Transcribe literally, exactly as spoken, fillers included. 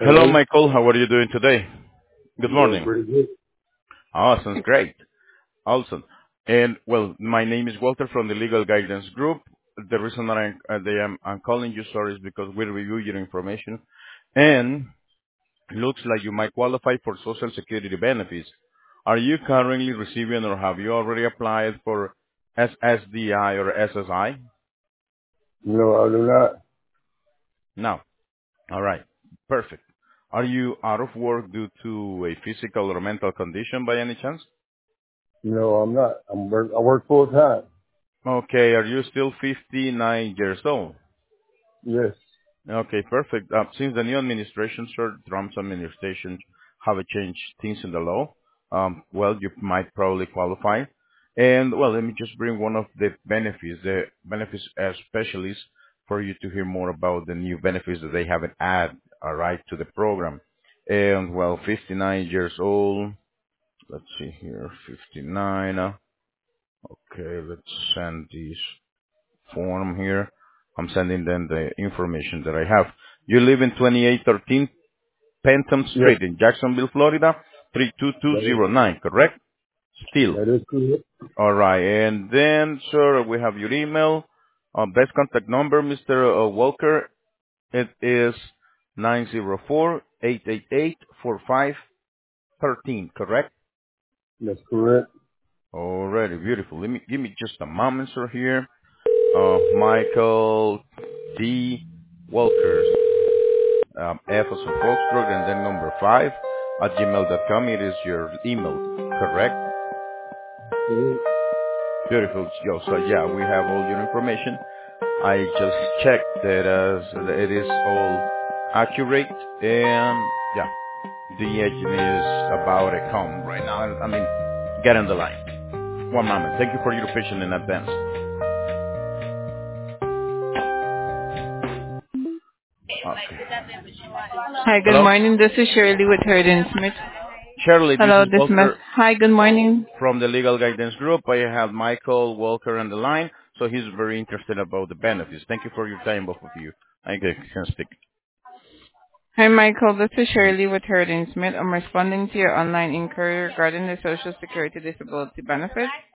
Hello, Hello. Michael. How are you doing today? Good I'm doing morning. pretty good. Awesome. Great. Awesome. And well, my name is Walter from the Legal Guidance Group. The reason that I'm, uh, they am, I'm calling you, sorry, is because we review your information and looks like you might qualify for Social Security benefits. Are you currently receiving or have you already applied for S S D I or S S I? No, I do not. No. All right. Perfect. Are you out of work due to a physical or mental condition by any chance? No, I'm not. I'm work. I work full time. Okay, are you still fifty-nine years old? Yes. Okay, perfect. Uh, since the new administration, sir, Trump's administration have changed things in the law, um, well, you might probably qualify. And well, let me just bring one of the benefits, the benefits as specialist, for you to hear more about the new benefits that they haven't added, all right, to the program. And well, fifty-nine years old. Let's see here, fifty-nine. uh, Okay, let's send this form here. I'm sending them the information that I have. You live in twenty-eight thirteen Pentham Yes. Street in Jacksonville, Florida, That is. three two two zero nine, correct? Still. That is correct. All right. And then, sir, we have your email. Uh, best contact number, Mister uh, Walker. It is nine zero four, eight eight eight, four five one three, correct? That's correct. Alrighty, beautiful. Let me give me just a moment, sir, here. Uh, Michael D. Walker. um, F as in Foxtrot, and then number five at gmail dot com. It is your email, correct? Correct. Beautiful. Yo, so yeah, we have all your information. I just checked that uh, that it is all accurate, and yeah, the agent is about to come right now. I mean, get on the line. One moment. Thank you for your patience in advance. Okay. Hi, good Hello, morning. This is Shirley with Herdon Smith. Shirley. This Hello, is this mess. Walter Hi, good morning. from the Legal Guidance Group. I have Michael Walker on the line, so he's very interested about the benefits. Thank you for your time, both of you. I can can speak. Hi, Michael. This is Shirley with Herdon Smith. I'm responding to your online inquiry regarding the Social Security Disability benefit.